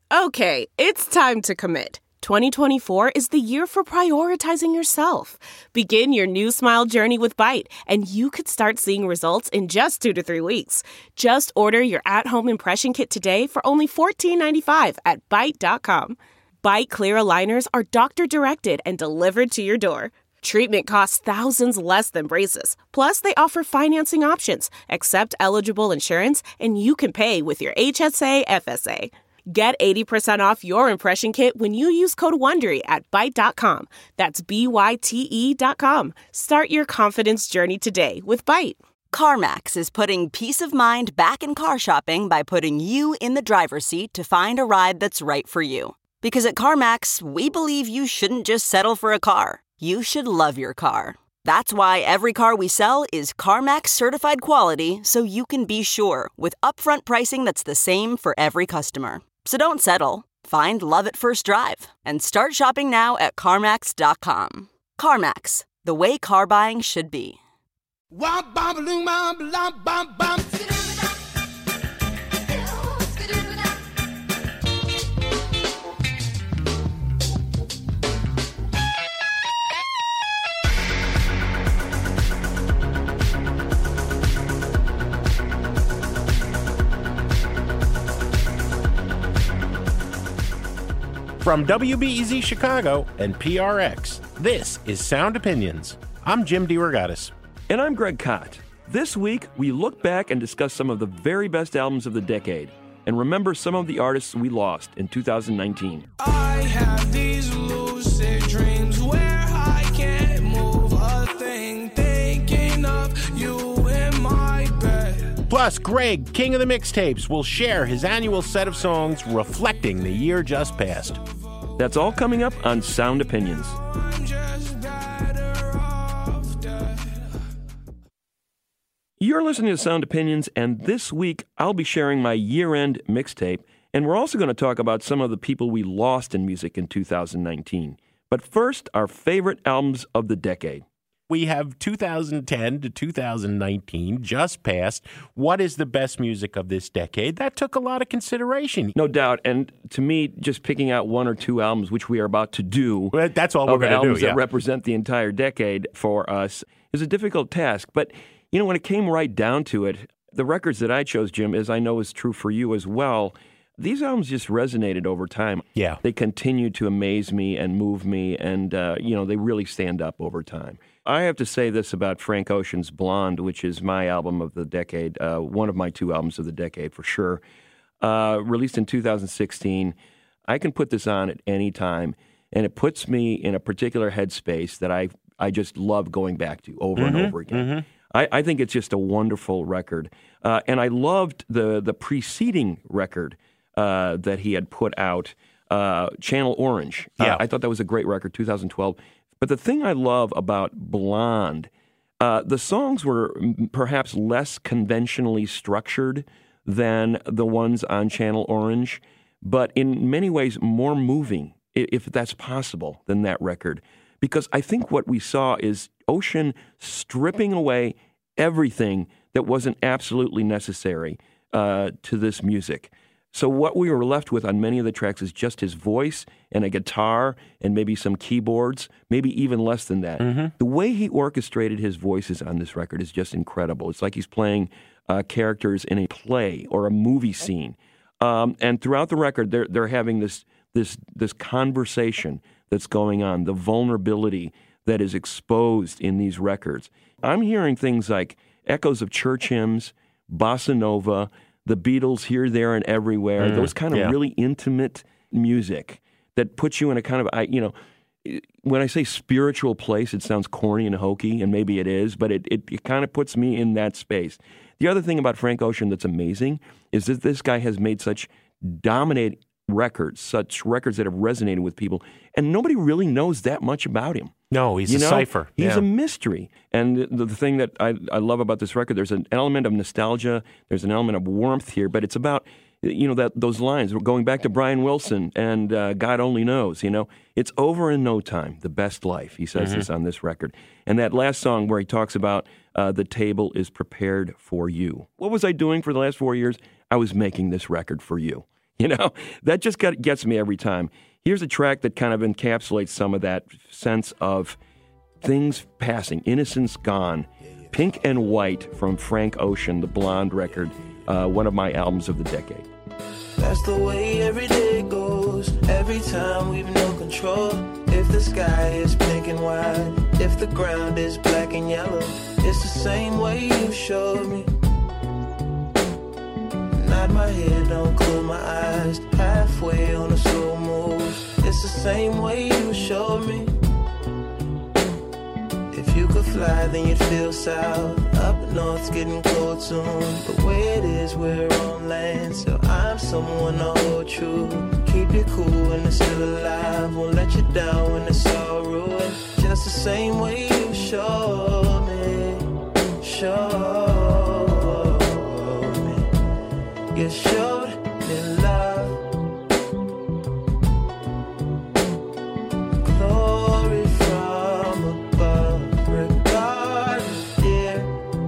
Okay, it's time to commit. 2024 is the year for prioritizing yourself. Begin your new smile journey with Byte, and you could start seeing results in just 2 to 3 weeks. Just order your at-home impression kit today for only $14.95 at Byte.com. Byte Clear aligners are doctor-directed and delivered to your door. Treatment costs thousands less than braces. Plus, they offer financing options, accept eligible insurance, and you can pay with your HSA FSA. Get 80% off your impression kit when you use code WONDERY at Byte.com. That's BYTE.com. Start your confidence journey today with Byte. CarMax is putting peace of mind back in car shopping by putting you in the driver's seat to find a ride that's right for you. Because at CarMax, we believe you shouldn't just settle for a car. You should love your car. That's why every car we sell is CarMax certified quality, so you can be sure with upfront pricing that's the same for every customer. So don't settle. Find love at first drive and start shopping now at CarMax.com. CarMax, the way car buying should be. From WBEZ Chicago and PRX, this is Sound Opinions. I'm Jim DeRogatis. And I'm Greg Kot. This week, we look back and discuss some of the very best albums of the decade and remember some of the artists we lost in 2019. I have these lucid dreams where I can't move a thing, thinking of you in my bed. Plus, Greg, king of the mixtapes, will share his annual set of songs reflecting the year just passed. That's all coming up on Sound Opinions. You're listening to Sound Opinions, and this week I'll be sharing my year-end mixtape, and we're also going to talk about some of the people we lost in music in 2019. But first, our favorite albums of the decade. We have 2010 to 2019 just passed. What is the best music of this decade? That took a lot of consideration. No doubt. And to me, just picking out one or two albums, which we are about to do, well, that's all we're going to do. Albums that represent the entire decade for us is a difficult task. But, you know, when it came right down to it, the records that I chose, Jim, as I know is true for you as well, these albums just resonated over time. Yeah. They continue to amaze me and move me, and, they really stand up over time. I have to say this about Frank Ocean's Blonde, which is my album of the decade, one of my two albums of the decade for sure. Released in 2016. I can put this on at any time, and it puts me in a particular headspace that I just love going back to over and over again. Mm-hmm. I think it's just a wonderful record. And I loved the preceding record that he had put out, Channel Orange. Yeah. I thought that was a great record, 2012. But the thing I love about Blonde, the songs were perhaps less conventionally structured than the ones on Channel Orange, but in many ways more moving, if that's possible, than that record. Because I think what we saw is Ocean stripping away everything that wasn't absolutely necessary to this music. So what we were left with on many of the tracks is just his voice and a guitar and maybe some keyboards, maybe even less than that. Mm-hmm. The way he orchestrated his voices on this record is just incredible. It's like he's playing characters in a play or a movie scene. And throughout the record, they're having this conversation that's going on, the vulnerability that is exposed in these records. I'm hearing things like echoes of church hymns, bossa nova, the Beatles here, there, and everywhere, those kind of really intimate music that puts you in a kind of, when I say spiritual place, it sounds corny and hokey, and maybe it is, but it kind of puts me in that space. The other thing about Frank Ocean that's amazing is that this guy has made such dominant records, such records that have resonated with people, and nobody really knows that much about him. No, he's a cipher. He's a mystery. And the thing that I love about this record, there's an element of nostalgia, there's an element of warmth here, but it's about, those lines, going back to Brian Wilson and God Only Knows, it's over in no time, the best life. He says this on this record. And that last song where he talks about the table is prepared for you. What was I doing for the last 4 years? I was making this record for you. That just gets me every time. Here's a track that kind of encapsulates some of that sense of things passing, innocence gone. Pink and White from Frank Ocean, the Blonde record, one of my albums of the decade. That's the way every day goes. Every time we've no control. If the sky is pink and white, if the ground is black and yellow, it's the same way you showed me. Nod my head, don't close my eyes. Halfway on a slow move. It's the same way you showed me. If you could fly, then you'd feel south. Up north's getting cold soon. The way it is, we're on land, so I'm someone to hold true. Keep you cool when it's still alive. Won't let you down when it's all ruined. Just the same way you showed me. Showed me. You showed me love. Glory from above. Regardless, dear.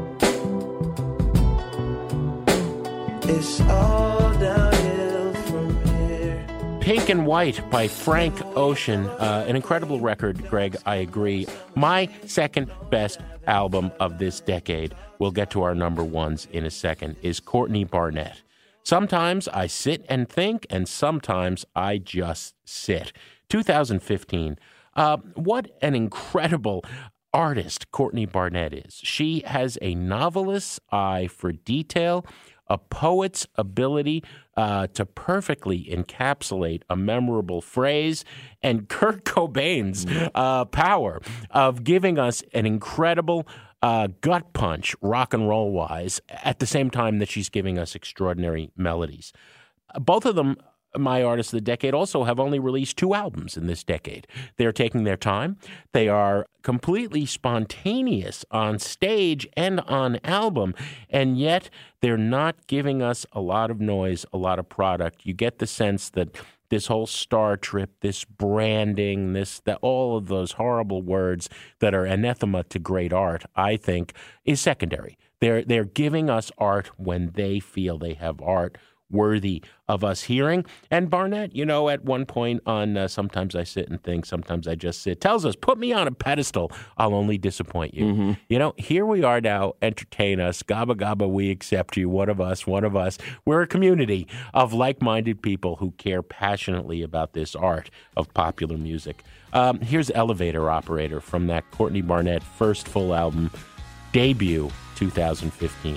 It's all downhill from here. Pink and White by Frank Ocean. An incredible record, Greg, I agree. My second best album of this decade, we'll get to our number ones in a second, is Courtney Barnett. Sometimes I sit and think, and sometimes I just sit. 2015. What an incredible artist Courtney Barnett is. She has a novelist's eye for detail, a poet's ability to perfectly encapsulate a memorable phrase, and Kurt Cobain's power of giving us an incredible gut punch, rock and roll wise, at the same time that she's giving us extraordinary melodies. Both of them, my artists of the decade, also have only released 2 albums in this decade. They're taking their time. They are completely spontaneous on stage and on album, and yet they're not giving us a lot of noise, a lot of product. You get the sense that this whole star trip, this branding, all of those horrible words that are anathema to great art, I think, is secondary. They're giving us art when they feel they have art worthy of us hearing. And Barnett, at one point on Sometimes I Sit and Think, Sometimes I Just Sit, tells us, put me on a pedestal, I'll only disappoint you. Mm-hmm. Here we are now, entertain us, gabba gabba, we accept you, one of us. We're a community of like-minded people who care passionately about this art of popular music. Here's Elevator Operator from that Courtney Barnett first full album, Debut, 2015.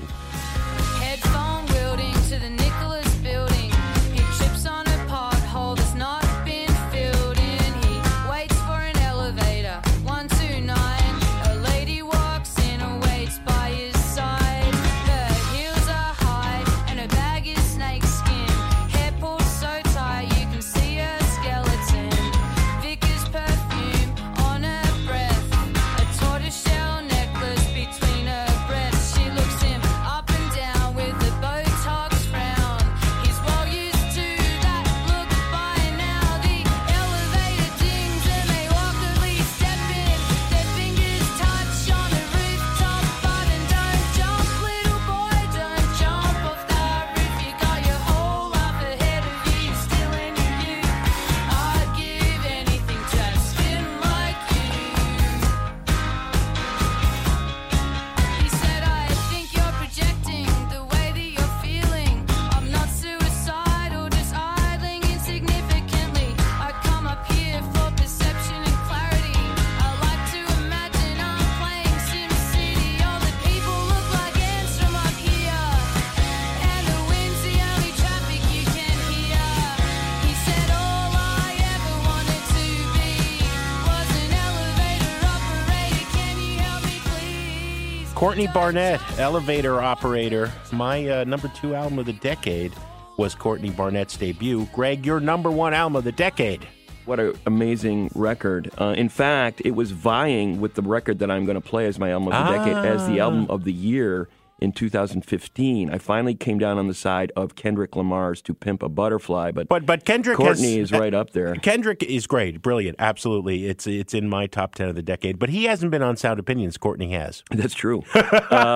Courtney Barnett, Elevator Operator. My number 2 album of the decade was Courtney Barnett's Debut. Greg, your number 1 album of the decade. What an amazing record. In fact, it was vying with the record that I'm going to play as my album of the decade as the album of the year in 2015. I finally came down on the side of Kendrick Lamar's To Pimp a Butterfly, but Kendrick Courtney is right up there. Kendrick is great, brilliant, absolutely. It's in my top 10 of the decade, but he hasn't been on Sound Opinions. Courtney has. That's true.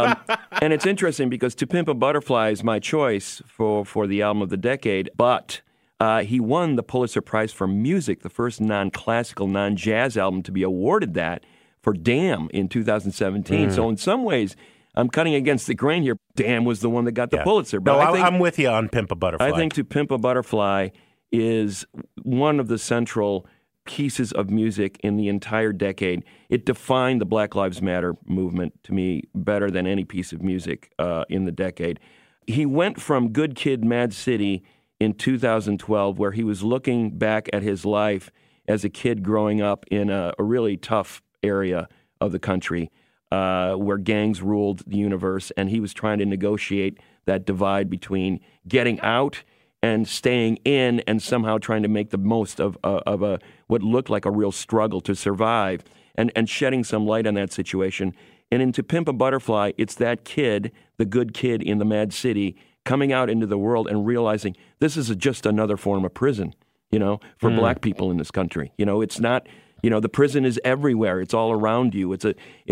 And it's interesting because To Pimp a Butterfly is my choice for the album of the decade, but He won the Pulitzer Prize for Music, the first non-classical, non-jazz album to be awarded that, for Damn in 2017. So in some ways, I'm cutting against the grain here. Damn was the one that got the Pulitzer. But I'm with you on Pimp a Butterfly. I think To Pimp a Butterfly is one of the central pieces of music in the entire decade. It defined the Black Lives Matter movement to me better than any piece of music in the decade. He went from Good Kid, Mad City in 2012, where he was looking back at his life as a kid growing up in a really tough area of the country where gangs ruled the universe, and he was trying to negotiate that divide between getting out and staying in and somehow trying to make the most of what looked like a real struggle to survive and shedding some light on that situation. And in To Pimp a Butterfly, it's that kid, the good kid in the Mad City, coming out into the world and realizing this is just another form of prison, for black people in this country. It's not, the prison is everywhere. It's all around you. It's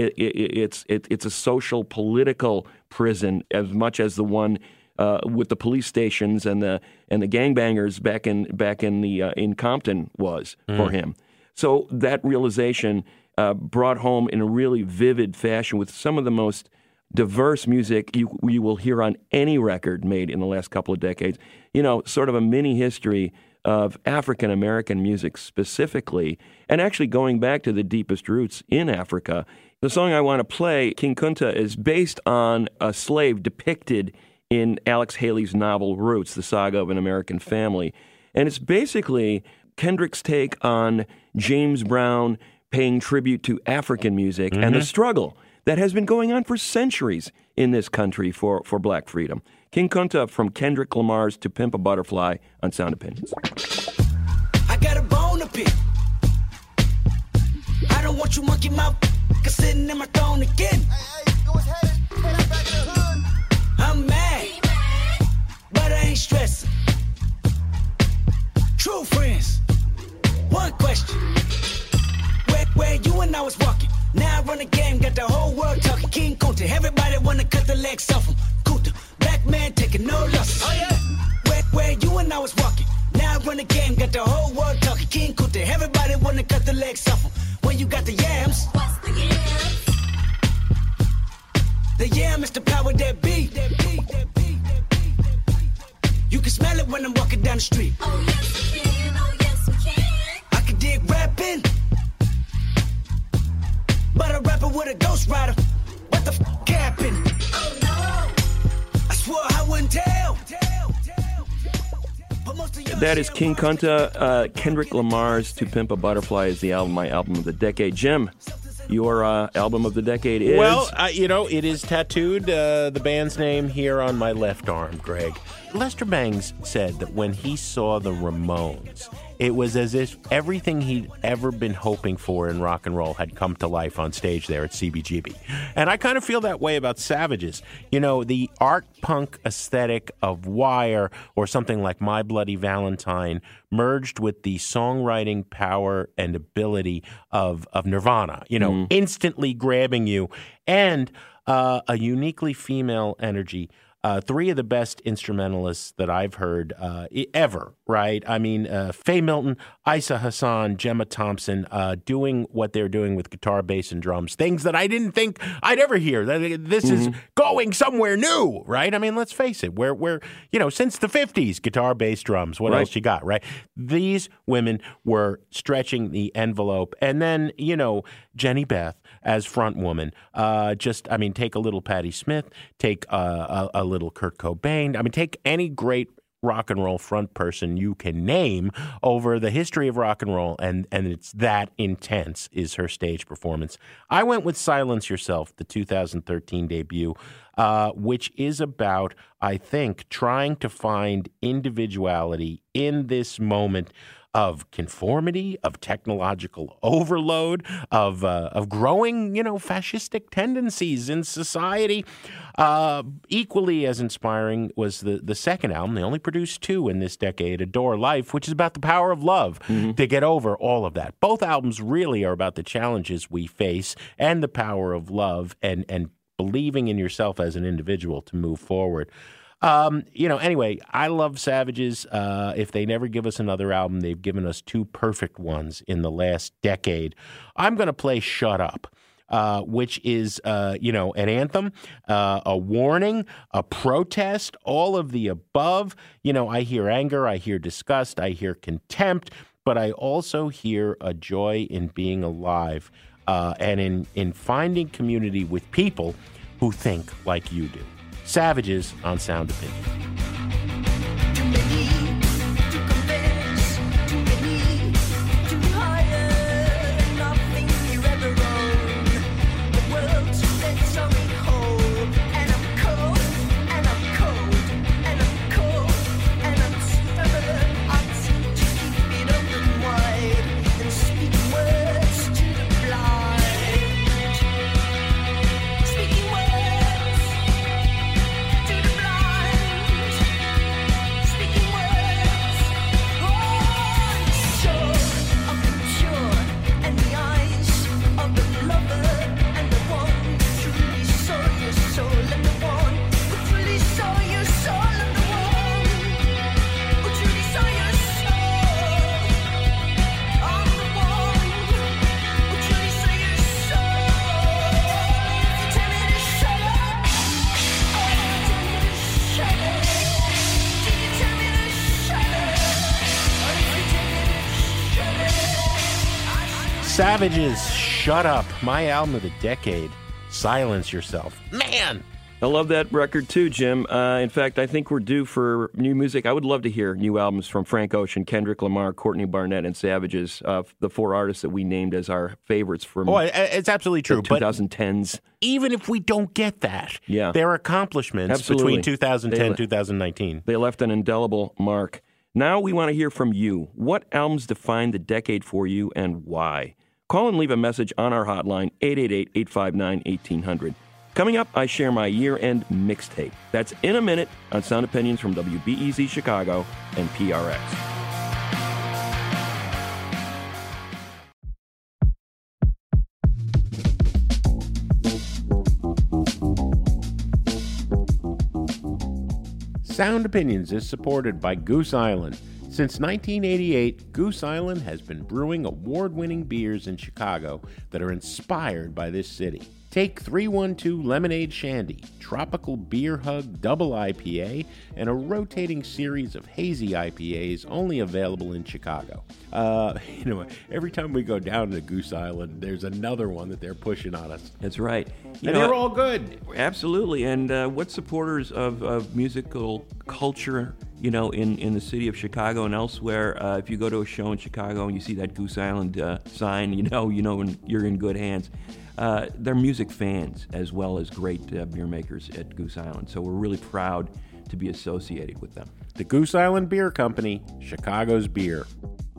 a social, political prison as much as the one with the police stations and the gangbangers back in Compton was for him. So that realization brought home in a really vivid fashion with some of the most diverse music you will hear on any record made in the last couple of decades. Sort of a mini history of African American music specifically, and actually going back to the deepest roots in Africa. The song I want to play, King Kunta, is based on a slave depicted in Alex Haley's novel Roots, The Saga of an American Family. And it's basically Kendrick's take on James Brown paying tribute to African music and the struggle that has been going on for centuries in this country for black freedom. King Kunta from Kendrick Lamar's To Pimp a Butterfly on Sound Opinions. I got a bone to pick. I don't want you monkey mouth sitting in my throne again. Hey, go ahead. Head back to the hood. I'm mad, but I ain't stressing. True friends. One question. Where you and I was walking. Now I run the game, got the whole world talking. King Kunta, everybody wanna cut the legs off him. Kunta, black man taking no losses. Oh yeah. Where you and I was walking. Now I run the game, got the whole world talking. King Kunta, everybody wanna cut the legs off him. When you got the yams. What's the yams? The yam is the power that be. You can smell it when I'm walking down the street. Oh yes we can, oh yes we can. I can dig rapping, but a rapper with a ghost rider. What the f*** happened? Oh no. I swore I wouldn't tell. That is King Kunta. Kendrick Lamar's To Pimp a Butterfly is my album of the decade. Jim, your album of the decade is? Well, it is tattooed, the band's name here on my left arm, Greg. Lester Bangs said that when he saw the Ramones, it was as if everything he'd ever been hoping for in rock and roll had come to life on stage there at CBGB. And I kind of feel that way about Savages. The art punk aesthetic of Wire or something like My Bloody Valentine merged with the songwriting power and ability of Nirvana, instantly grabbing you, and a uniquely female energy. Three of the best instrumentalists that I've heard ever, right? I mean, Faye Milton, Isa Hassan, Gemma Thompson, doing what they're doing with guitar, bass, and drums, things that I didn't think I'd ever hear. This is going somewhere new, right? I mean, let's face it, we're since the 50s, guitar, bass, drums, what else you got, right? These women were stretching the envelope. And then, Jenny Beth as front woman, take a little Patti Smith, take a little Kurt Cobain. I mean, take any great rock and roll front person you can name over the history of rock and roll, and it's that intense is her stage performance. I went with Silence Yourself, the 2013 debut, which is about, I think, trying to find individuality in this moment of conformity, of technological overload, of growing, fascistic tendencies in society. Equally as inspiring was the second album. They only produced two in this decade, Adore Life, which is about the power of love to get over all of that. Both albums really are about the challenges we face and the power of love and believing in yourself as an individual to move forward. Anyway, I love Savages. If they never give us another album, they've given us two perfect ones in the last decade. I'm going to play Shut Up, which is, an anthem, a warning, a protest, all of the above. I hear anger, I hear disgust, I hear contempt, but I also hear a joy in being alive and in finding community with people who think like you do. Savages on Sound Opinion. Savages, Shut Up, my album of the decade. Silence Yourself. Man! I love that record too, Jim. In fact, I think we're due for new music. I would love to hear new albums from Frank Ocean, Kendrick Lamar, Courtney Barnett, and Savages, the four artists that we named as our favorites from it's absolutely true. the 2010s. Even if we don't get that, Yeah. their accomplishments Absolutely. between 2010 and 2019. They left an indelible mark. Now we want to hear from you. What albums defined the decade for you and why? Call and leave a message on our hotline, 888-859-1800. Coming up, I share my year-end mixtape. That's in a minute on Sound Opinions from WBEZ Chicago and PRX. Sound Opinions is supported by Goose Island. Since 1988, Goose Island has been brewing award-winning beers in Chicago that are inspired by this city. Take 312 Lemonade Shandy, Tropical Beer Hug Double IPA, and a rotating series of hazy IPAs only available in Chicago. Every time we go down to Goose Island, there's another one that they're pushing on us. That's right. And they're all good. Absolutely. And what supporters of musical culture, in the city of Chicago and elsewhere, if you go to a show in Chicago and you see that Goose Island sign, when you're in good hands. They're music fans as well as great beer makers at Goose Island. So we're really proud to be associated with them. The Goose Island Beer Company, Chicago's beer.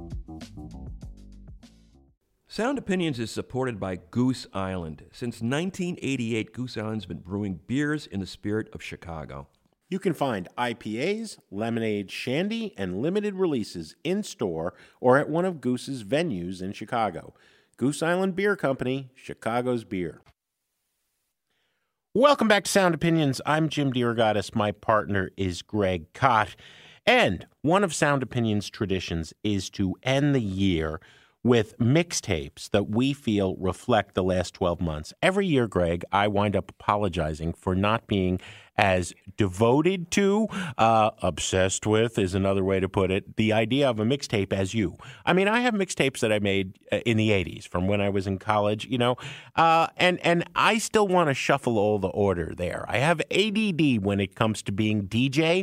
Sound Opinions is supported by Goose Island. Since 1988, Goose Island's been brewing beers in the spirit of Chicago. You can find IPAs, lemonade, shandy, and limited releases in-store or at one of Goose's venues in Chicago. Goose Island Beer Company, Chicago's beer. Welcome back to Sound Opinions. I'm Jim DeRogatis. My partner is Greg Kot. And one of Sound Opinions' traditions is to end the year with mixtapes that we feel reflect the last 12 months. Every year, Greg, I wind up apologizing for not being as devoted to, obsessed with is another way to put it, the idea of a mixtape as you. I mean, I have mixtapes that I made in the 80s from when I was in college, and I still want to shuffle all the order there. I have ADD when it comes to being DJ.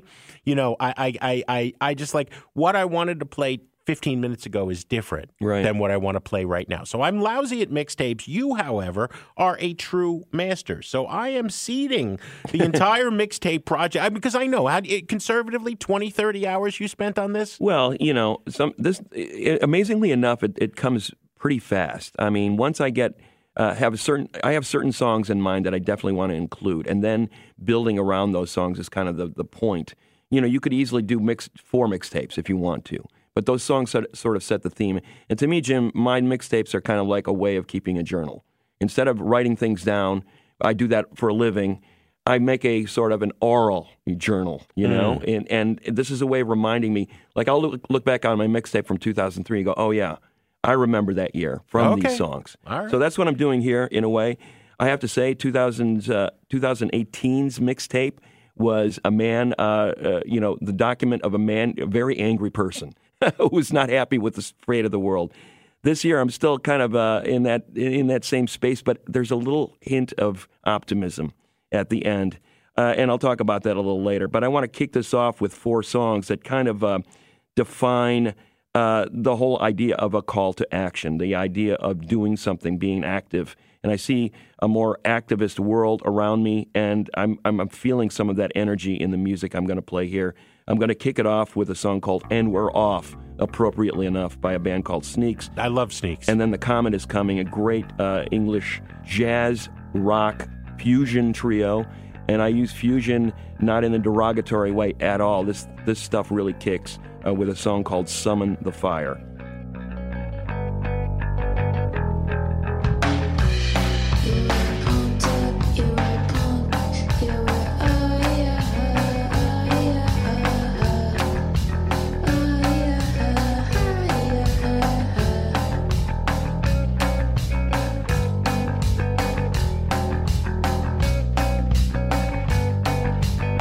I just like what I wanted to play 15 minutes ago is different than what I want to play right now. So I'm lousy at mixtapes. You, however, are a true master. So I am seeding the entire mixtape project because I know, conservatively, 20, 30 hours you spent on this? Well, amazingly enough, it comes pretty fast. I mean, once I get I have certain songs in mind that I definitely want to include, and then building around those songs is kind of the point. You could easily do 4 mixtapes if you want to. But those songs sort of set the theme. And to me, Jim, my mixtapes are kind of like a way of keeping a journal. Instead of writing things down, I do that for a living. I make a sort of an oral journal, you know, and this is a way of reminding me. Like I'll look back on my mixtape from 2003 and go, oh yeah, I remember that year from these songs. All right. So that's what I'm doing here in a way. I have to say 2018's mixtape was a man, the document of a man, a very angry person who was not happy with the fate of the world. This year, I'm still kind of in that same space, but there's a little hint of optimism at the end, and I'll talk about that a little later. But I want to kick this off with 4 songs that kind of define the whole idea of a call to action, the idea of doing something, being active. And I see a more activist world around me, and I'm feeling some of that energy in the music I'm going to play here. I'm going to kick it off with a song called "And We're Off," appropriately enough, by a band called Sneaks. I love Sneaks. And then The Comet is Coming, a great English jazz, rock, fusion trio. And I use fusion not in a derogatory way at all. This stuff really kicks with a song called "Summon the Fire."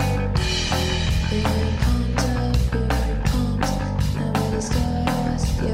Pumped, you're pumped, now we're the stars, yeah.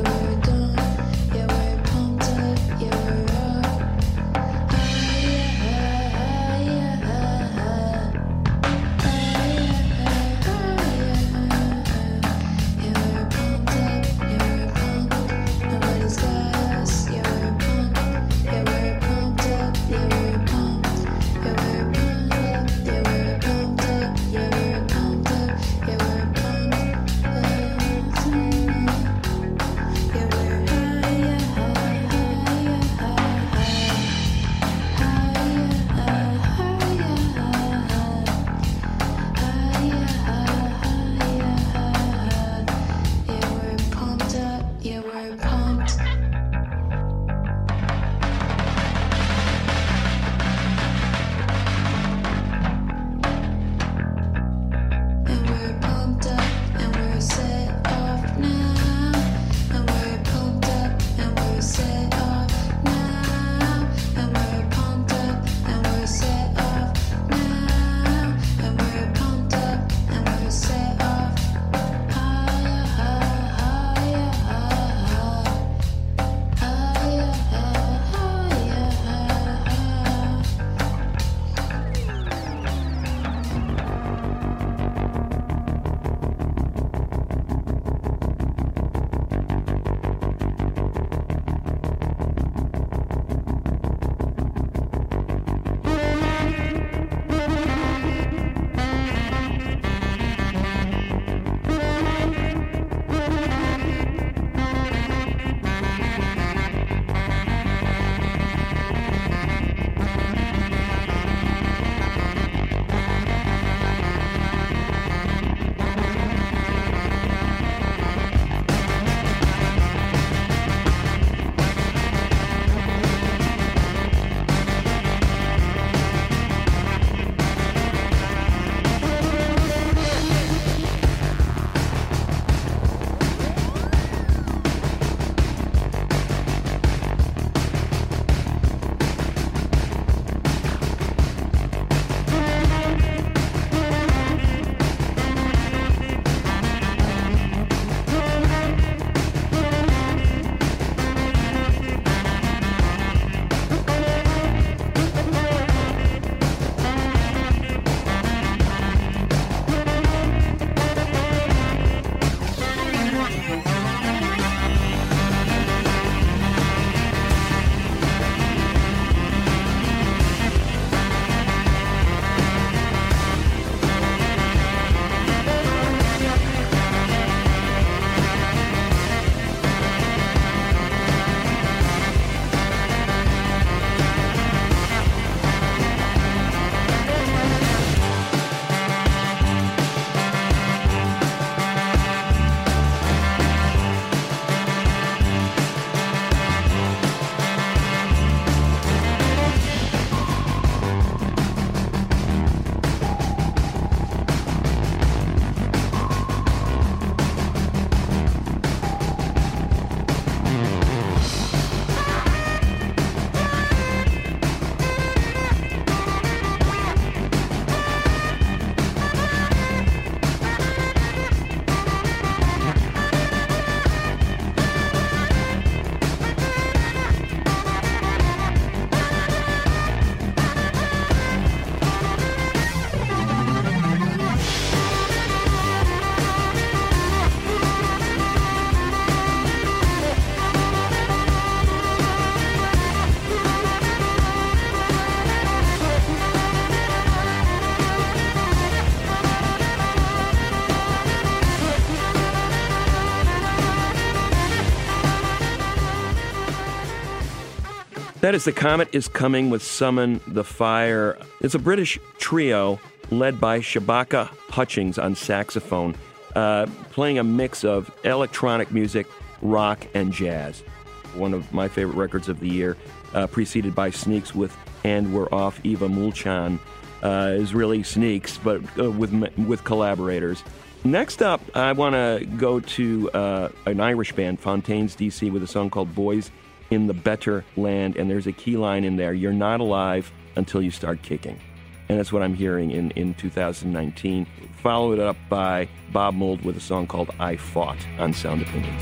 That is The Comet is Coming with Summon the Fire. It's a British trio led by Shabaka Hutchings on saxophone, playing a mix of electronic music, rock, and jazz. One of my favorite records of the year, preceded by Sneaks with And We're Off. Eva Mulchan is really Sneaks, but with collaborators. Next up, I want to go to an Irish band, Fontaines DC, with a song called Boys in the Better Land, and there's a key line in there: you're not alive until you start kicking. And that's what I'm hearing in 2019. Follow it up by Bob Mould with a song called I Fought on Sound Opinions.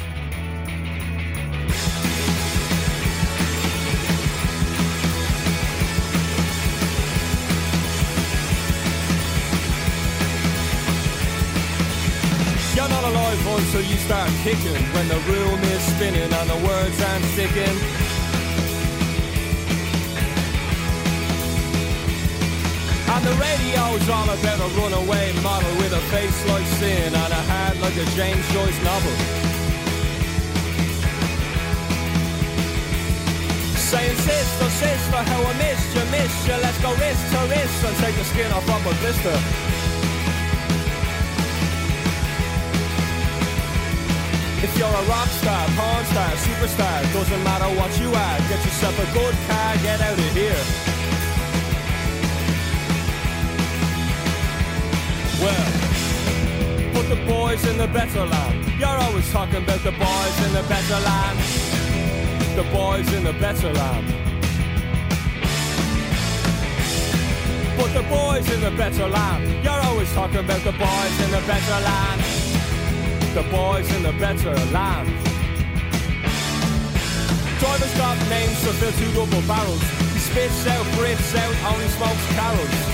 You're not alive until you start kicking, when the room is spinning and the words aren't sticking. And the radio's all about a runaway model with a face like sin and a heart like a James Joyce novel. Saying, sister, sister, how I missed you, let's go wrist to wrist and take the skin off of a blister. If you're a rock star, porn star, superstar, doesn't matter what you are, get yourself a good car, get out of here. Well, put the boys in the better land. You're always talking about the boys in the better land. The boys in the better land. Put the boys in the better land. You're always talking about the boys in the better land. The boys in the better land. Driver's got names to fill 2 double barrels. He spits out, breathes out, only smokes carols.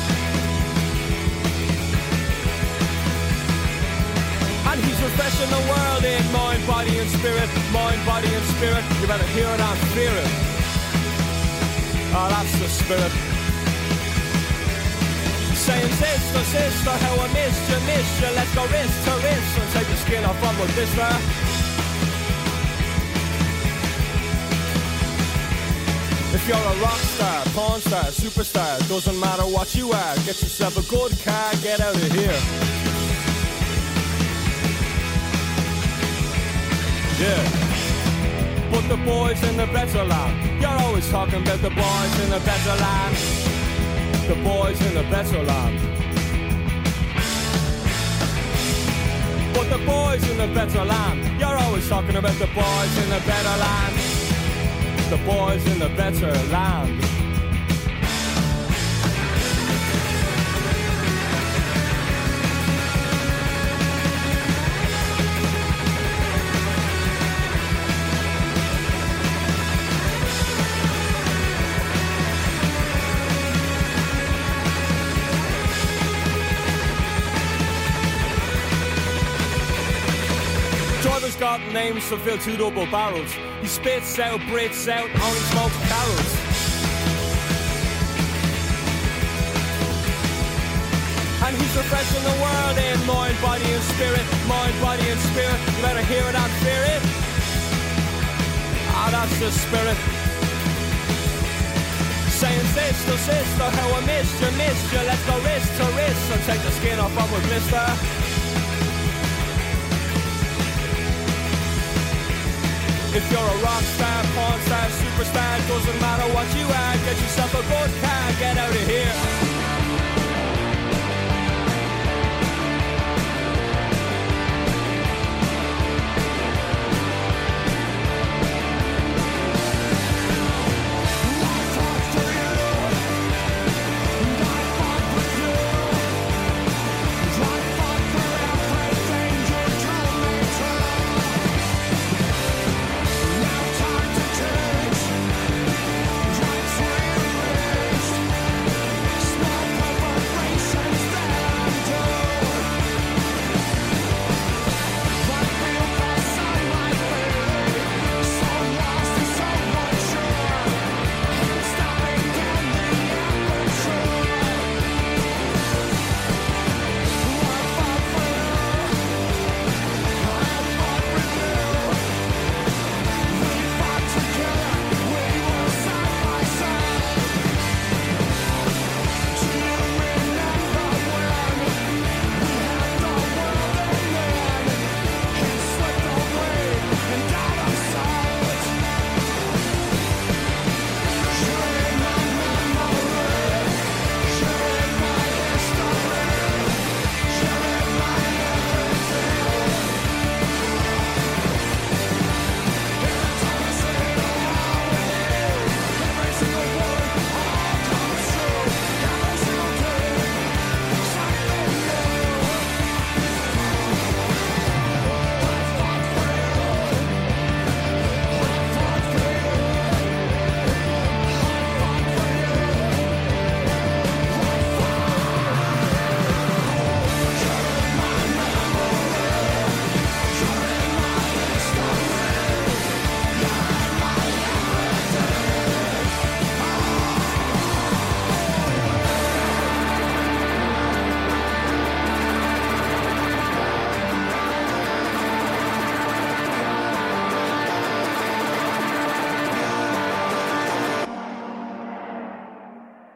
And he's refreshing the world in mind, body and spirit. Mind, body and spirit. You better hear it and fear it. Oh, that's the spirit. Saying, sister, sister, how I missed you, let's go wrist to wrist and take the skin off of a blister. If you're a rock star, porn star, superstar, doesn't matter what you are, get yourself a good car, get out of here. Yeah. Put the boys in the better land. You're always talking about the boys in the better land. The boys in the better land. But the boys in the better land. You're always talking about the boys in the better land. The boys in the better land. Driver's got names to fill 2 double barrels. He spits out, breathes out, only smokes carols. And he's refreshing the world in mind, body and spirit. Mind, body and spirit. You better hear it and fear it. Ah, that's the spirit. Saying, sister, sister, how I missed you, let's go wrist to wrist and take the skin off of a blister. If you're a rock star, porn star, superstar, doesn't matter what you are, get yourself a good car, get out of here. Now time to change. Right, swing, wrist.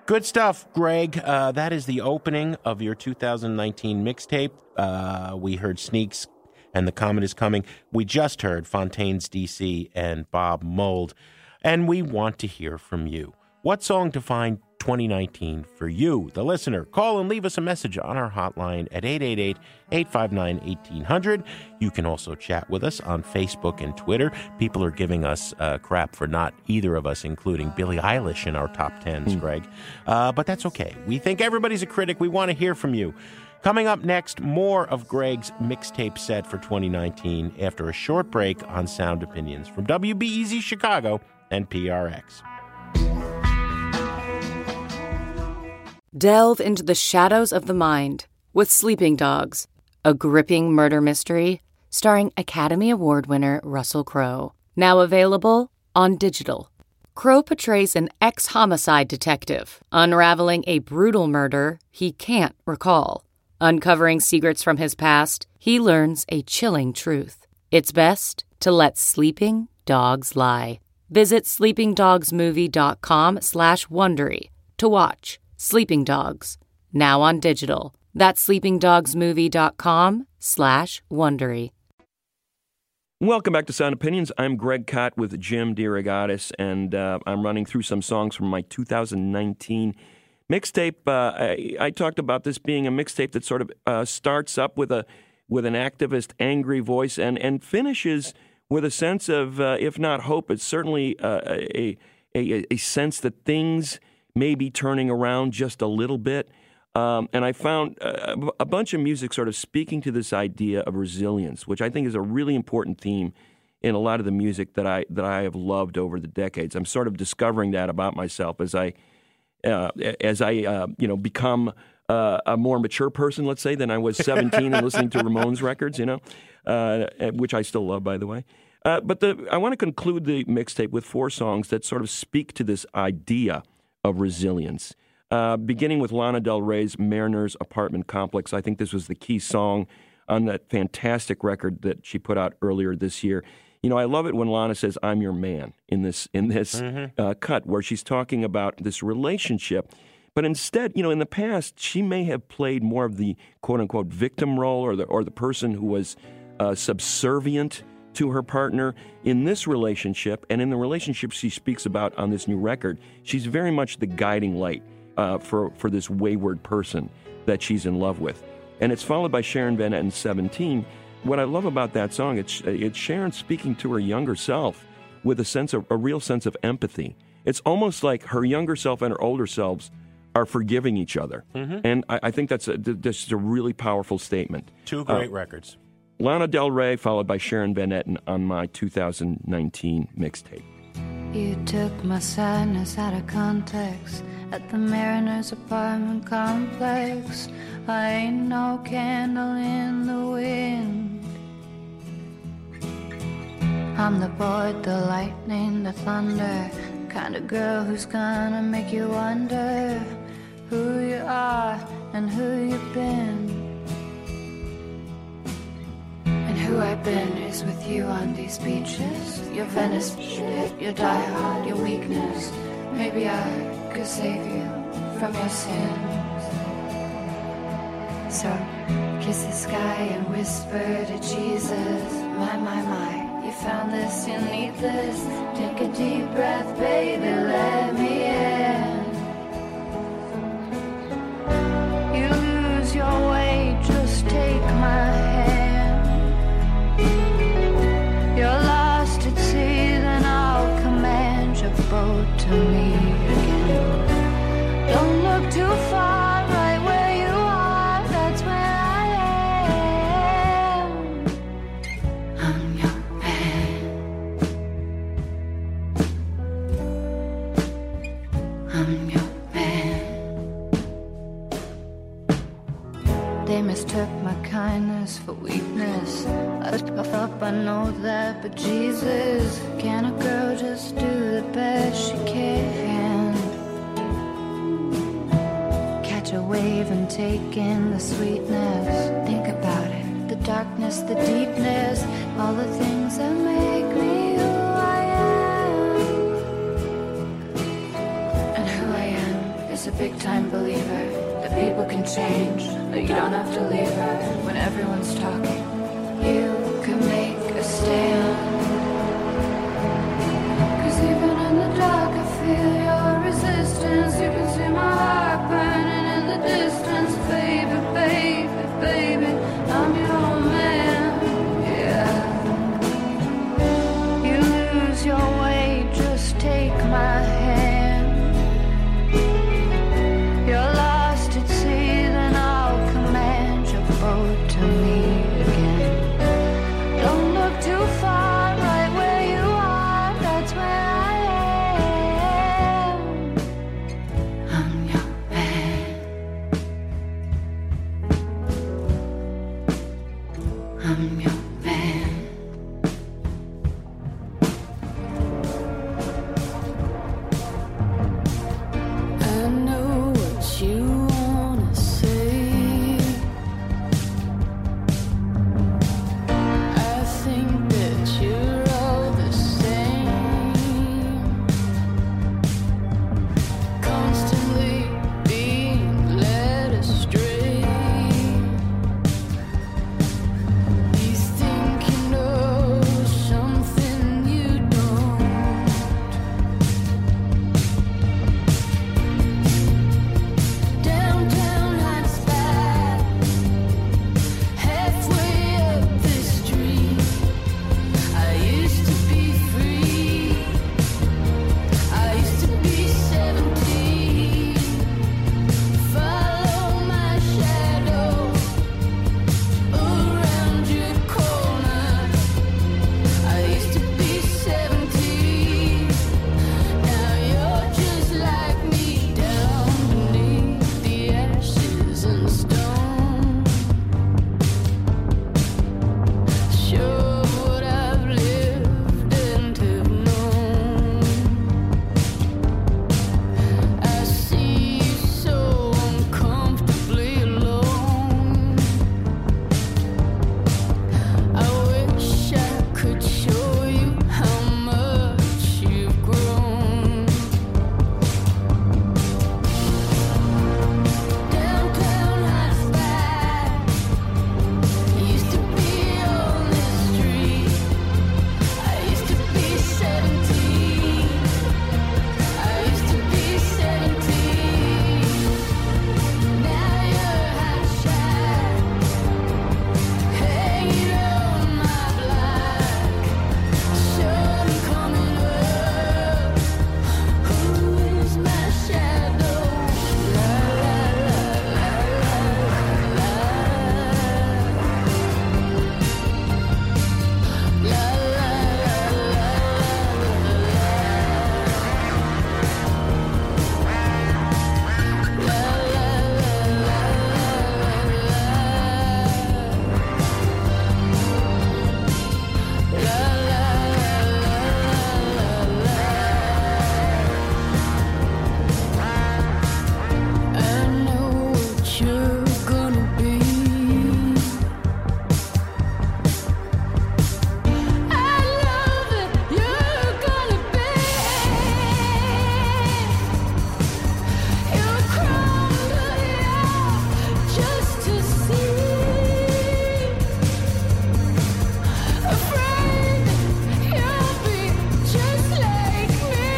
Good stuff, Greg. That is the opening of your 2019 mixtape. We heard Sneaks and The Comet Is Coming. We just heard Fontaine's DC and Bob Mould. And we want to hear from you. What song defined 2019 for you, the listener? Call and leave us a message on our hotline at 888-859-1800. You can also chat with us on Facebook and Twitter. People are giving us crap for not either of us including Billie Eilish in our top 10s, Greg. But that's okay. We think everybody's a critic. We want to hear from you. Coming up next, more of Greg's mixtape set for 2019 after a short break on Sound Opinions from WBEZ Chicago and PRX. Delve into the shadows of the mind with Sleeping Dogs, a gripping murder mystery starring Academy Award winner Russell Crowe. Now available on digital. Crowe portrays an ex-homicide detective unraveling a brutal murder he can't recall. Uncovering secrets from his past, he learns a chilling truth. It's best to let sleeping dogs lie. Visit sleepingdogsmovie.com/Wondery to watch Sleeping Dogs, now on digital. That's sleepingdogsmovie.com/Wondery. Welcome back to Sound Opinions. I'm Greg Kot with Jim DeRogatis, and I'm running through some songs from my 2019 mixtape. I talked about this being a mixtape that sort of starts up with an activist, angry voice and finishes with a sense of, if not hope, it's certainly a sense that things may be turning around just a little bit. And I found a bunch of music sort of speaking to this idea of resilience, which I think is a really important theme in a lot of the music that I have loved over the decades. I'm sort of discovering that about myself as I become a more mature person, let's say, than I was 17 and listening to Ramones records, which I still love, by the way. But I want to conclude the mixtape with 4 songs that sort of speak to this idea of resilience. Beginning with Lana Del Rey's Mariner's Apartment Complex. I think this was the key song on that fantastic record that she put out earlier this year. I love it when Lana says, "I'm your man" in this cut, where she's talking about this relationship. But instead, in the past, she may have played more of the quote-unquote victim role or the person who was subservient to her partner. In this relationship, and in the relationship she speaks about on this new record, she's very much the guiding light for this wayward person that she's in love with. And it's followed by Sharon Van Etten's 17. What I love about that song, it's Sharon speaking to her younger self with a real sense of empathy. It's almost like her younger self and her older selves are forgiving each other. Mm-hmm. And I think that's a really powerful statement. 2 great records. Lana Del Rey, followed by Sharon Van Etten on my 2019 mixtape. You took my sadness out of context at the Mariner's Apartment Complex. I ain't no candle in the wind. I'm the board, the lightning, the thunder, kind of girl who's gonna make you wonder who you are and who you've been. And who I've been is with you on these beaches. Your Venice, your diehard, your weakness. Maybe I could save you from your sins. So kiss the sky and whisper to Jesus. My, you found this, you need this. Take a deep breath, baby, let me in. You lose your way, just take my hand. You're lost at sea, then I'll command your boat to me again. Don't look too far, right where you are, that's where I am. I'm your man. I'm your man. They mistook my kindness for weakness. I puff up, I know that, but Jesus, can a girl just do the best she can? Catch a wave and take in the sweetness. Think about it, the darkness, the deepness, all the things that make me who I am. And who I am is a big first-time believer that people can change, that you don't have to leave her when everyone's talking. You can make a stand. 'Cause even in the dark I feel your resistance. You can see my heart burning in the distance. Baby, baby, baby, I'm your man, yeah. You lose your way, just take my hand. You're lost at sea, then I'll command your boat to me again. Don't look too far, right where you are, that's where I am. I'm your man. I'm your man. I know what you wanna say. I think that you're all the same, constantly being led astray. You think you know something you don't. Downtown hot spot, halfway up the street. I used to be free. I used to be 17. Follow my shadow around your corner. I used to be 17. Now you're just like me, down beneath the ashes and stone. Sure of what I've lived and have known. I see you so uncomfortably alone. I wish I could show you how much you've grown. Downtown hot spot, used to be on this street. I used to be 17. I used to be 17. Now you're a hot shot, hanging on my block. Sun coming up. Who is my shadow? La la la la la la. La la I know what you're gonna be. I love it, you're gonna be. You'll crumble, yeah, just to see. Afraid you'll be just like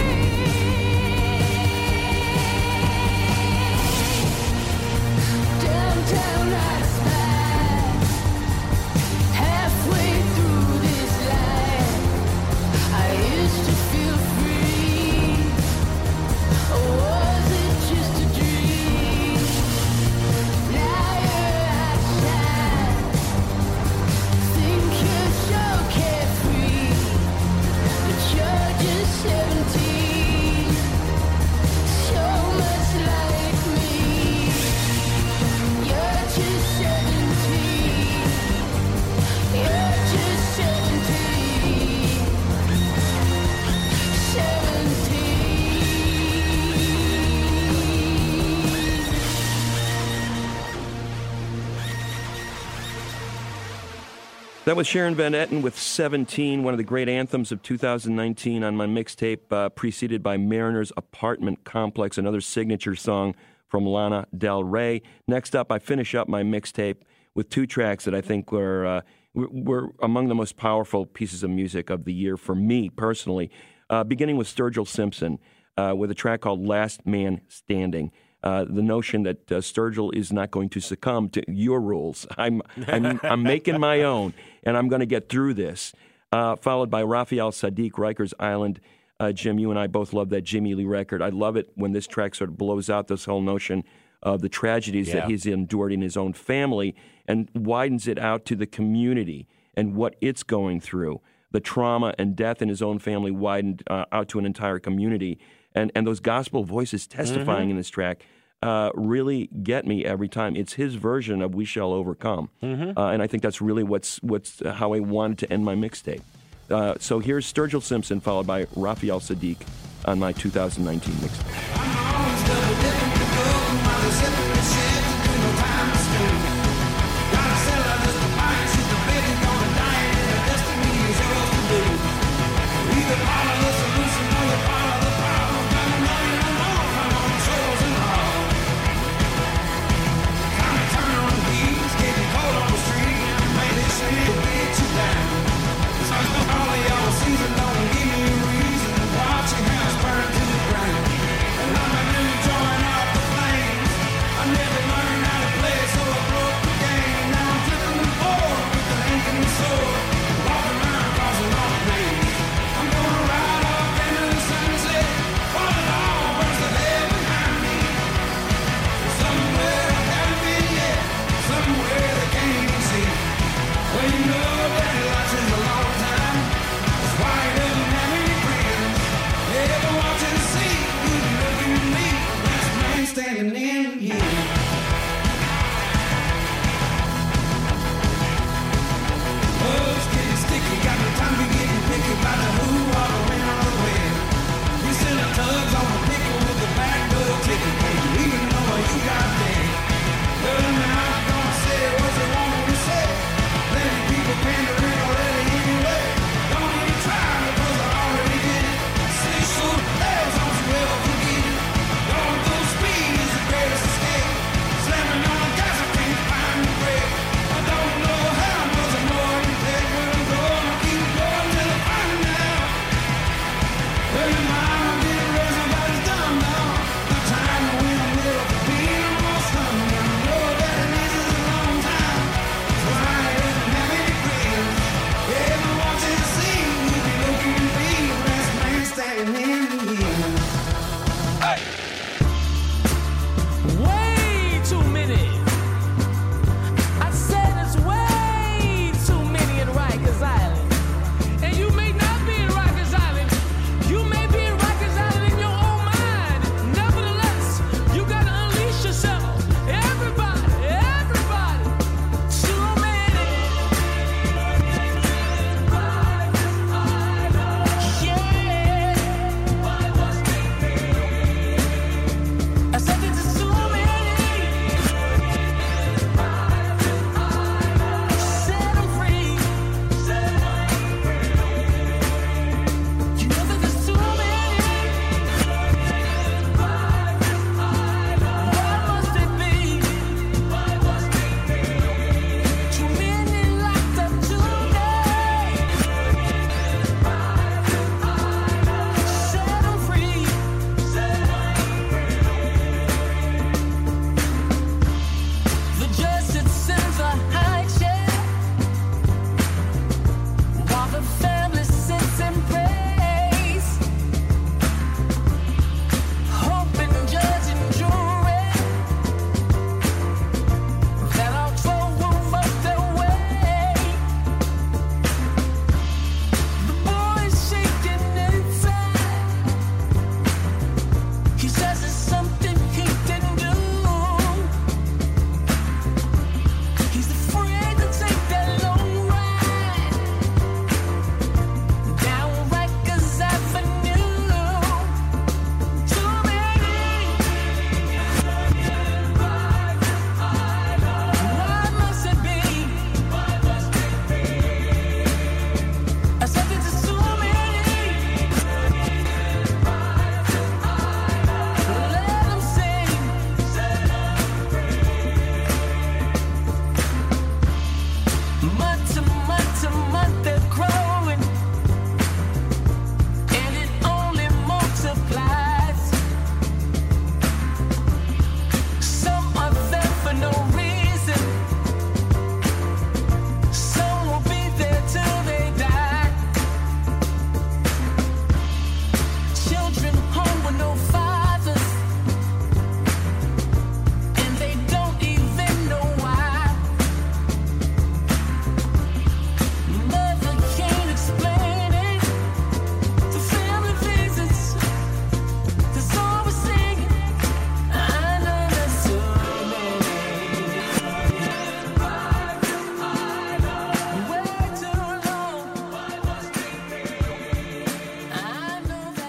me. Downtown hot spot, halfway through this life. I used to feel free, or was it just a dream? Now you're a hot shot, think you're so carefree, but you're just 17, so much like me. You're just 17. You're just 17. 17. That was Sharon Van Etten with 17, one of the great anthems of 2019 on my mixtape, preceded by Mariner's Apartment Complex, another signature song from Lana Del Rey. Next up, I finish up my mixtape with two tracks that I think were among the most powerful pieces of music of the year for me personally, beginning with Sturgill Simpson with a track called Last Man Standing. The notion that Sturgill is not going to succumb to your rules. I'm making my own, and I'm going to get through this. Followed by Raphael Sadiq, Rikers Island. Jim, you and I both love that Jimmy Lee record. I love it when this track sort of blows out this whole notion of the tragedies that he's endured in his own family and widens it out to the community and what it's going through. The trauma and death in his own family widened out to an entire community. And those gospel voices testifying in this track really get me every time. It's his version of "We Shall Overcome," and I think that's really what's how I wanted to end my mixtape. So here's Sturgill Simpson, followed by Raphael Sadiq on my 2019 mixtape. I never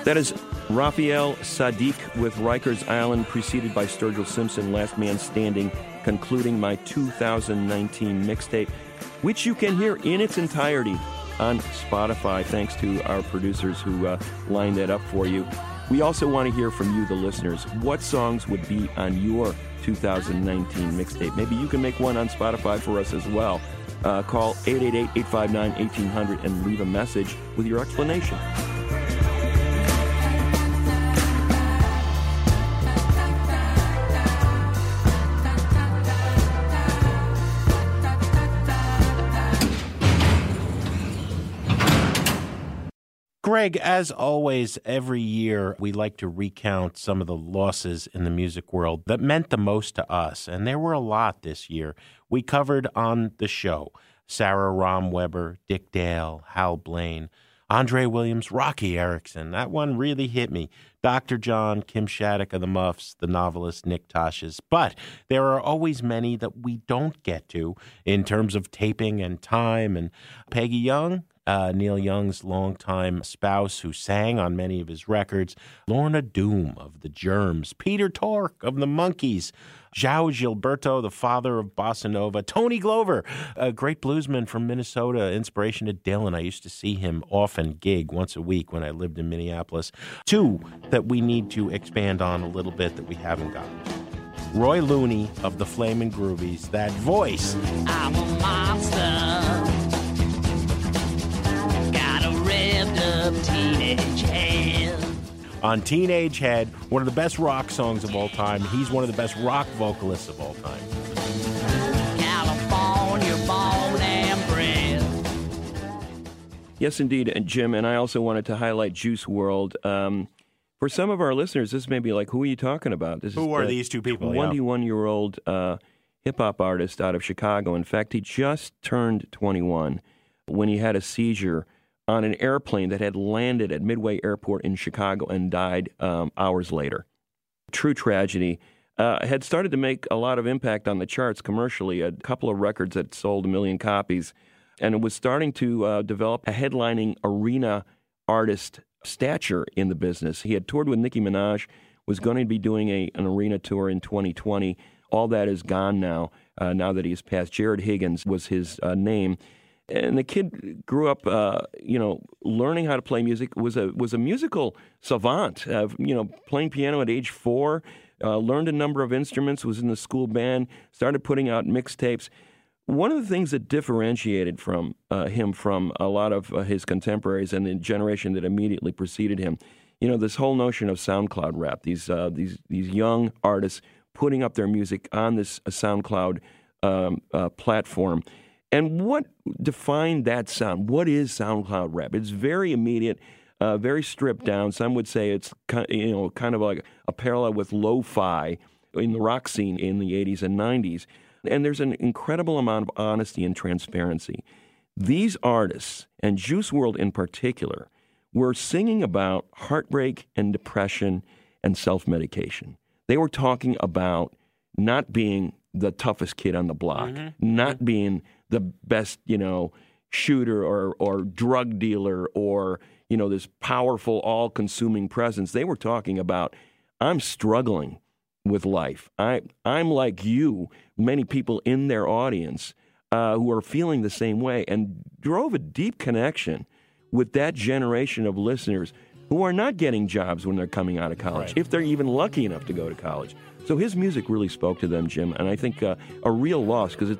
That is Raphael Sadiq with Rikers Island, preceded by Sturgill Simpson, Last Man Standing, concluding my 2019 mixtape, which you can hear in its entirety on Spotify, thanks to our producers who lined that up for you. We also want to hear from you, the listeners. What songs would be on your 2019 mixtape? Maybe you can make one on Spotify for us as well. Call 888-859-1800 and leave a message with your explanation. Greg, as always, every year we like to recount some of the losses in the music world that meant the most to us, and there were a lot this year. We covered on the show Sarah Romweber, Dick Dale, Hal Blaine, Andre Williams, Rocky Erickson. That one really hit me. Dr. John, Kim Shattuck of the Muffs, the novelist Nick Tosches. But there are always many that we don't get to in terms of taping and time. And Peggy Young, Neil Young's longtime spouse who sang on many of his records, Lorna Doom of the Germs, Peter Tork of the Monkees, João Gilberto, the father of bossa nova, Tony Glover, a great bluesman from Minnesota, inspiration to Dylan. I used to see him often gig once a week when I lived in Minneapolis. Two that we need to expand on a little bit that we haven't gotten. Roy Looney of the Flamin' Groovies, that voice. I'm a monster. Got a revved up teenage head. On Teenage Head, one of the best rock songs of all time. He's one of the best rock vocalists of all time. California born and bred. Yes, indeed, and Jim. And I also wanted to highlight Juice WRLD. For some of our listeners, this may be like, who are you talking about? Who are these two people? 21-year-old hip-hop artist out of Chicago. In fact, he just turned 21 when he had a seizure on an airplane that had landed at Midway Airport in Chicago and died hours later. True tragedy. Had started to make a lot of impact on the charts commercially, a couple of records that sold 1 million copies, and it was starting to develop a headlining arena artist stature in the business. He had toured with Nicki Minaj, was going to be doing an arena tour in 2020. All that is gone now, now that he's passed. Jared Higgins was his name. And the kid grew up, learning how to play music, was a musical savant, playing piano at age 4, learned a number of instruments, was in the school band, started putting out mixtapes. One of the things that differentiated him from a lot of his contemporaries and the generation that immediately preceded him, this whole notion of SoundCloud rap, these young artists putting up their music on this SoundCloud platform. And what defined that sound? What is SoundCloud rap? It's very immediate, very stripped down. Some would say it's kind of like a parallel with lo-fi in the rock scene in the 80s and 90s. And there's an incredible amount of honesty and transparency. These artists, and Juice WRLD in particular, were singing about heartbreak and depression and self-medication. They were talking about not being the toughest kid on the block, not being the best, shooter or drug dealer or, this powerful, all-consuming presence. They were talking about, I'm struggling with life. I'm like you, many people in their audience who are feeling the same way, and drove a deep connection with that generation of listeners who are not getting jobs when they're coming out of college, if they're even lucky enough to go to college. So his music really spoke to them, Jim, and I think a real loss, because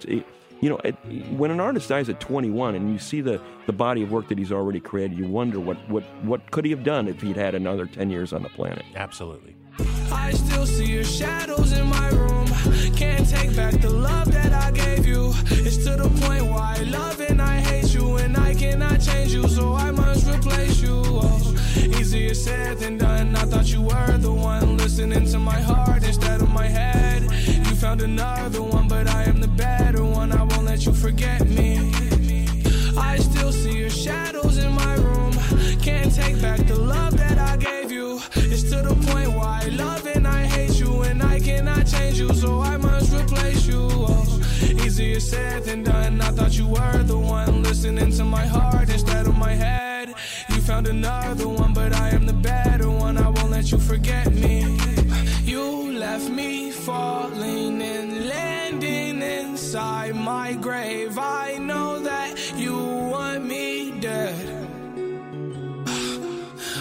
when an artist dies at 21 and you see the body of work that he's already created, you wonder what could he have done if he'd had another 10 years on the planet. Absolutely. I still see your shadows in my room. Can't take back the love that I gave you. It's to the point where I love and I hate you, and I cannot change you, so I must replace you. Oh, easier said than done. I thought you were the one listening to my heart instead of my head. You found another one, but I am the better one. I won't let you forget me. I still see your shadows in my room. Can't take back the love that I gave you. It's to the point where I love and I hate you, and I cannot change you, so I must replace you. Oh, easier said than done. I thought you were the one listening to my heart instead of my head. You found another one, but I am the better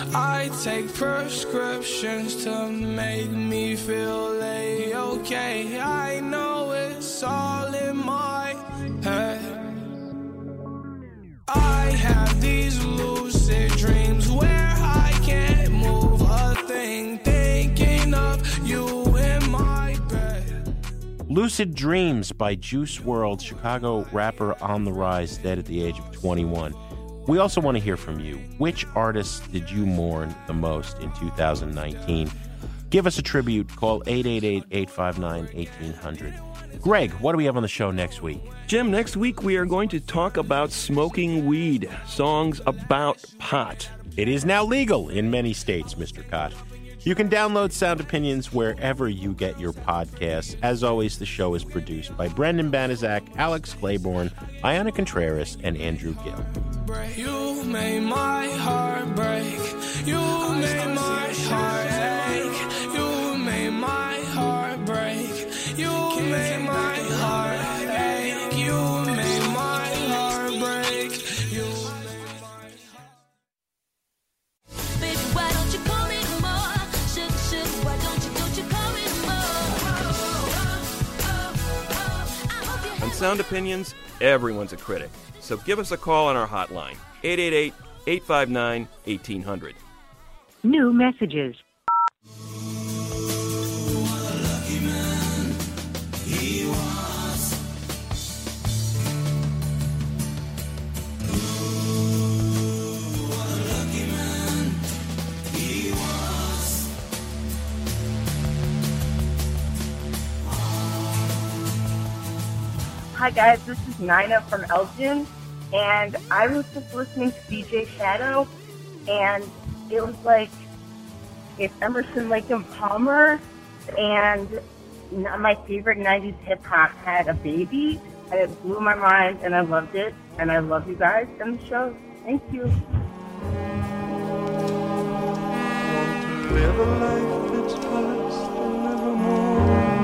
I take prescriptions to make me feel A-okay. I know it's all in my head. I have these lucid dreams where I can't move a thing, thinking of you in my bed. Lucid Dreams by Juice WRLD, Chicago rapper on the rise, dead at the age of 21. We also want to hear from you. Which artists did you mourn the most in 2019? Give us a tribute. Call 888-859-1800. Greg, what do we have on the show next week? Jim, next week we are going to talk about smoking weed, songs about pot. It is now legal in many states, Mr. Cott. You can download Sound Opinions wherever you get your podcasts. As always, the show is produced by Brendan Banaszak, Alex Claiborne, Ayanna Contreras, and Andrew Gill. You made my heart break. You made my heart ache. You made my heart break. You made my heart ache. You made my heart break. You made my Baby, why don't you call me more? Sugar, why don't you call me more? On Sound Opinions, everyone's a critic. So give us a call on our hotline, 888-859-1800. New messages. Hi guys, this is Nina from Elgin, and I was just listening to DJ Shadow, and it was like if Emerson, Lake and Palmer and my favorite 90s hip-hop had a baby, and it blew my mind, and I loved it, and I love you guys and the show. Thank you. Live a life that's past and nevermore.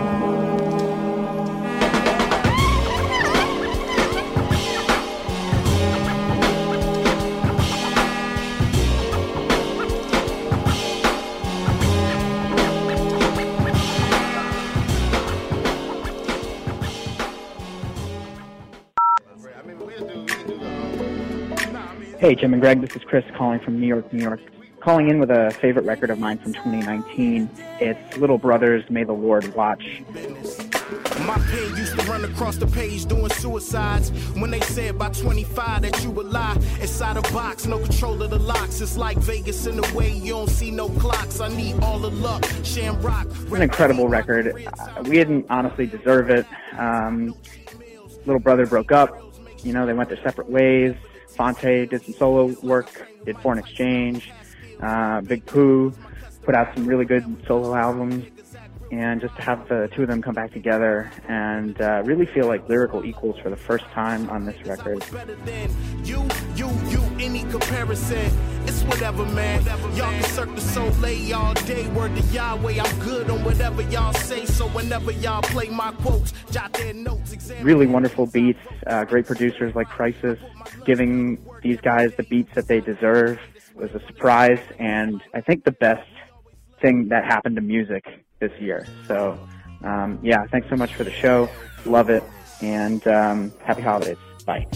Hey, Jim and Greg, this is Chris calling from New York, New York. Calling in with a favorite record of mine from 2019. It's Little Brothers, May the Lord Watch. My pen used to run across the page doing suicides. When they said by 25 that you would lie inside a box, no control of the locks. It's like Vegas in the way you don't see no clocks. I need all the luck. Shamrock. It's an incredible record. We didn't honestly deserve it. Little Brother broke up. You know, they went their separate ways. Fonte did some solo work, did Foreign Exchange. Big Pooh put out some really good solo albums. And just to have the two of them come back together and really feel like lyrical equals for the first time on this record. You, any comparison, it's whatever, man. Y'all can Cirque du Soleil all day, word to Yahweh. I'm good on whatever y'all say, so whenever y'all play my quotes, jot their notes. Really wonderful beats, great producers like Crisis, giving these guys the beats that they deserve was a surprise, and I think the best thing that happened to music this year. So, yeah, thanks so much for the show. Love it. And happy holidays. Bye.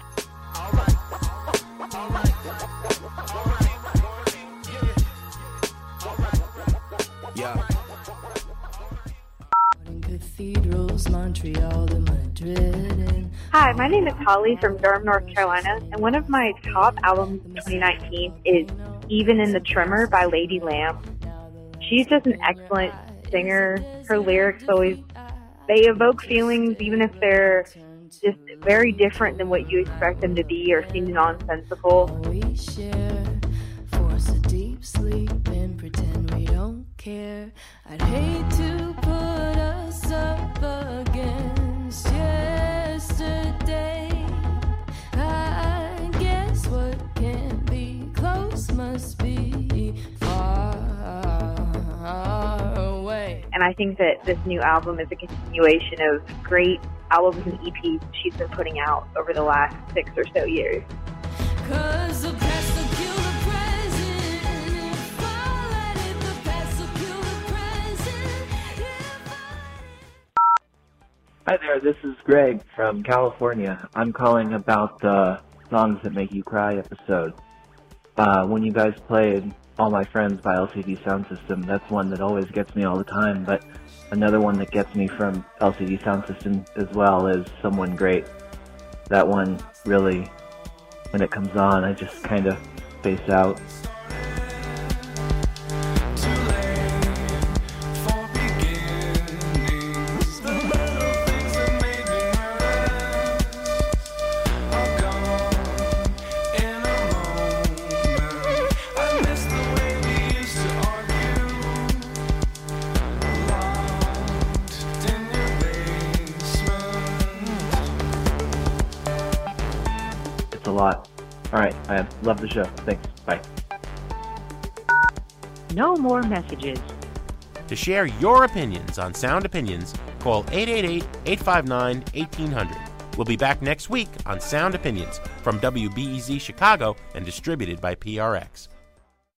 Cathedrals, Montreal to Madrid. Hi, my name is Holly from Durham, North Carolina, and one of my top albums in 2019 is Even in the Tremor by Lady Lamb. She's just an excellent singer. Her lyrics they evoke feelings even if they're just very different than what you expect them to be or seem nonsensical. We share, force a deep sleep and pretend we don't care. I'd hate to put us up against yesterday. I guess what can't be close must be far away. And I think that this new album is a continuation of great albums and EPs she's been putting out over the last 6 or so years. 'Cause the past will kill the present. Hi there, this is Greg from California. I'm calling about the Songs That Make You Cry episode. When you guys played All My Friends by LCD Soundsystem, that's one that always gets me all the time, but another one that gets me from LCD Soundsystem as well is Someone Great. That one really, when it comes on, I just kind of face out. A lot. All right, I love the show. Thanks. Bye. No more messages. To share your opinions on Sound Opinions, call 888-859-1800. We'll be back next week on Sound Opinions from WBEZ Chicago and distributed by PRX.